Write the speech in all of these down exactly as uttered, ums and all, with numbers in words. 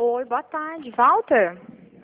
Oi, boa tarde. Walter?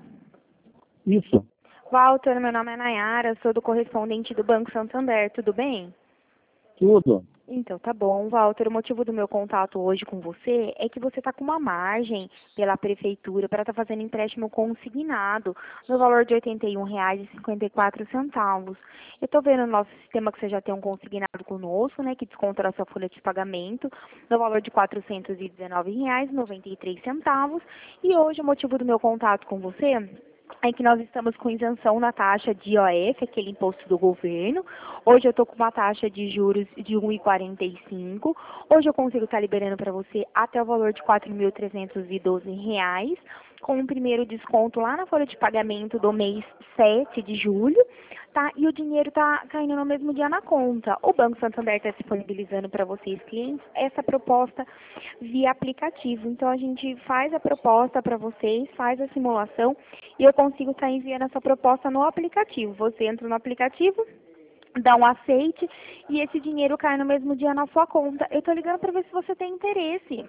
Isso. Walter, meu nome é Nayara, sou do correspondente do Banco Santander, tudo bem? Tudo. Então, tá bom. Walter, o motivo do meu contato hoje com você é que você está com uma margem pela prefeitura para estar fazendo empréstimo consignado no valor de oitenta e um reais e cinquenta e quatro centavos. Eu estou vendo no nosso sistema que você já tem um consignado conosco, né, que desconta da sua folha de pagamento no valor de quatrocentos e dezenove reais e noventa e três centavos. E hoje o motivo do meu contato com você é que nós estamos com isenção na taxa de I O F, aquele imposto do governo. Hoje eu estou com uma taxa de juros de um vírgula quarenta e cinco. Hoje eu consigo estar liberando para você até o valor de quatro mil trezentos e doze reais, com o primeiro desconto lá na folha de pagamento do mês sete de julho, tá? E o dinheiro está caindo no mesmo dia na conta. O Banco Santander está disponibilizando para vocês, clientes, essa proposta via aplicativo. Então, a gente faz a proposta para vocês, faz a simulação e eu consigo estar enviando essa proposta no aplicativo. Você entra no aplicativo, dá um aceite e esse dinheiro cai no mesmo dia na sua conta. Eu estou ligando para ver se você tem interesse.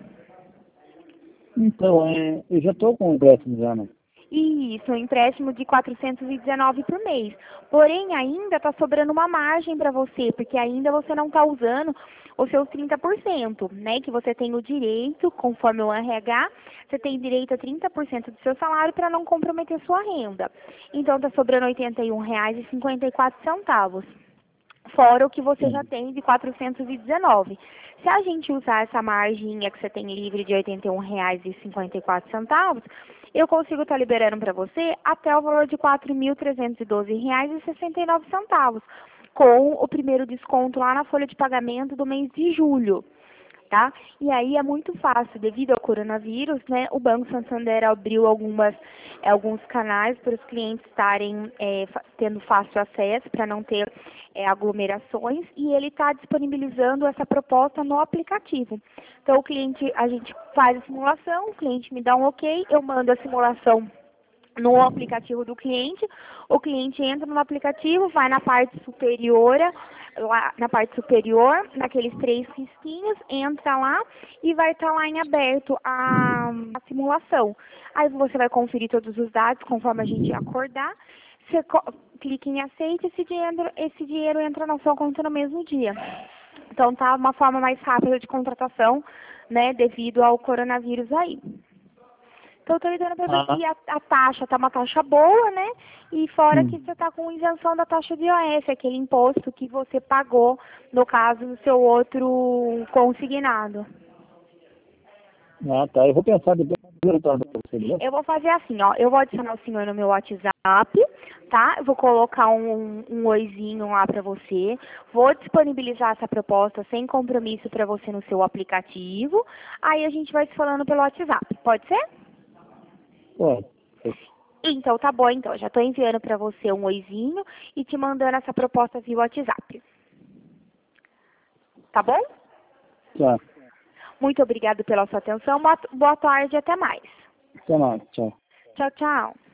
Então, é, eu já estou com o empréstimo já, né? Isso, um empréstimo de quatrocentos e dezenove por mês. Porém, ainda está sobrando uma margem para você, porque ainda você não está usando os seus trinta por cento, né? Que você tem o direito, conforme o R H, você tem direito a trinta por cento do seu salário para não comprometer sua renda. Então, está sobrando oitenta e um reais e cinquenta e quatro centavos. Fora o que você já Sim. tem de quatrocentos e dezenove. Se a gente usar essa margem que você tem livre de oitenta e um reais e cinquenta e quatro centavos, eu consigo estar liberando para você até o valor de quatro mil trezentos e doze reais e sessenta e nove centavos, com o primeiro desconto lá na folha de pagamento do mês de julho. Tá? E aí é muito fácil, devido ao coronavírus, né? O Banco Santander abriu algumas, eh, alguns canais para os clientes estarem eh, fa- tendo fácil acesso, para não ter eh, aglomerações, e ele está disponibilizando essa proposta no aplicativo. Então, o cliente, a gente faz a simulação, o cliente me dá um ok, eu mando a simulação no aplicativo do cliente, o cliente entra no aplicativo, vai na parte superior, lá na parte superior, naqueles três risquinhos, entra lá e vai estar lá em aberto a, a simulação. Aí você vai conferir todos os dados conforme a gente acordar, você co- clica em aceite, esse dinheiro, esse dinheiro entra na sua conta no mesmo dia. Então tá uma forma mais rápida de contratação, né, devido ao coronavírus aí. Então, eu estou lidando para ver Ah, se a, a taxa está uma taxa boa, né? E fora que sim. você está com isenção da taxa de I O F, aquele imposto que você pagou, no caso do seu outro consignado. Ah, tá. Eu vou pensar depois de retorno para você, beleza? Eu vou fazer assim, ó. Eu vou adicionar o senhor no meu WhatsApp, tá? Eu vou colocar um, um oizinho lá para você. Vou disponibilizar essa proposta sem compromisso para você no seu aplicativo. Aí a gente vai se falando pelo WhatsApp. Pode ser? Pode. Então, tá bom, então. Já estou enviando para você um oizinho e te mandando essa proposta via WhatsApp. Tá bom? Tá. Muito obrigada pela sua atenção. Boa boa tarde e até mais. Até mais. Tchau. Tchau, tchau.